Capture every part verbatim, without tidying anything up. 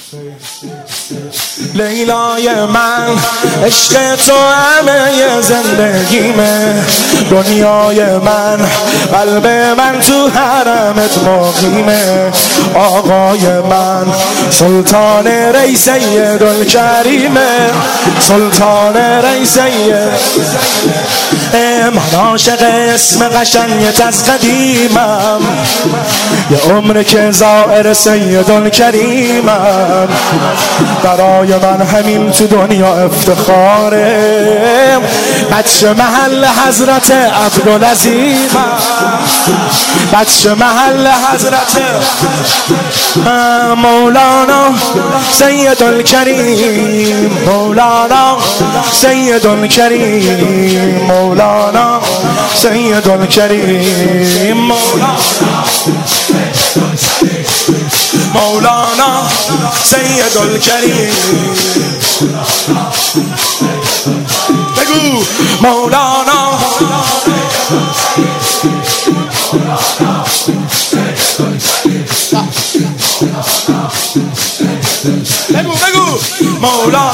لیلای من عشق تو همه زندگیمه، دنیای من قلب من تو حرمت مقیمه، آقای من سلطان ری سیدالکریمه، سلطان ری سید. من عاشق اسم قشنگت از قدیمم، یه عمر که زائر سیدالکریمم، برای من همین تو دنیا افتخاره، بچه محل حضرت عبدالعظیمم، بچه محل حضرت مولانا سیدالکریم، مولانا سیدالکریم، مولانا سیدالکریم، مولانا سیدالکریم. بگو مولانا بگو بگو مولانا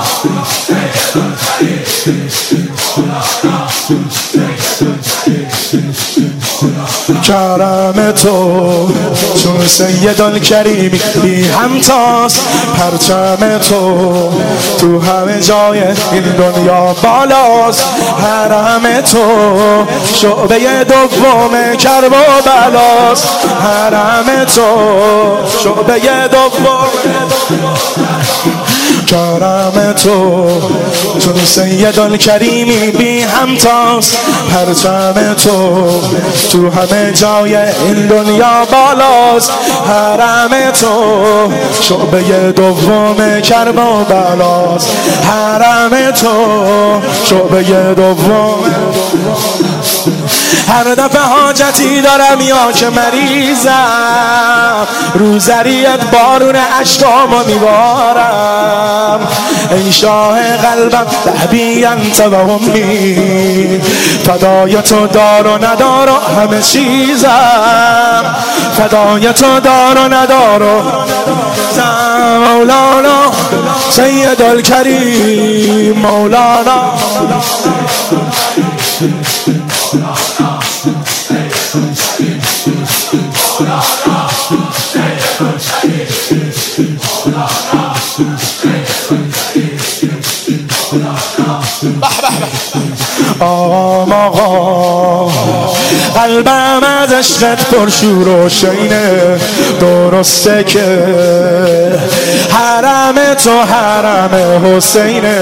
کرم تو چون سیدالکریمی بی همتاست، پرچم تو تو همه جای این دنیا بالاست، حرم تو شعبه دوم کرب و بلاست، حرم تو شعبه دوم کرم تو چون سیدالکریمی بی همتاست، پرچم تو تو همه جای این دنیا بالاست، حرم تو شعبه دوم کرب و بلاست، حرم تو شعبه دوم. هر دفعه حاجتی دارم یا که مریضم، روزریت بارون اشکامو میبارم، ای شاه قلبم لحبی انت و امی، فدای تو دار و ندار و همه چیزم، فدای تو دار و ندار و مولانا سیدالکریم، مولانا آقام آقا قلبم از عشقت پرشور و شینه، درسته که حرم تو حرم حسینه،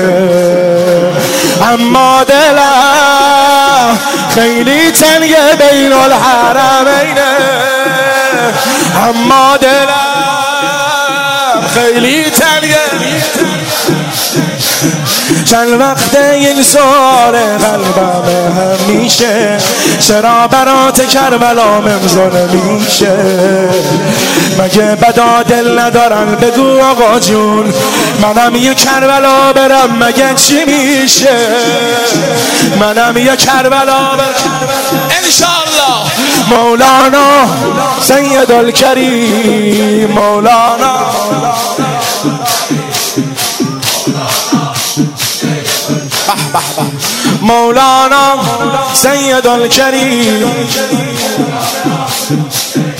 اما دلم خیلی تنگه بین الحرمینه، اما دلم خیلی تنگه. چند وقت این سوال قلبم همیشه، چرا برات کربلا ممزون میشه، مگه بدا دل ندارن بگو آقا جون، منم یه کربلا برم مگه چی میشه، منم یه کربلا برم انشالله. مولانا سیدالکریم، مولانا مولانا سیدالکریم.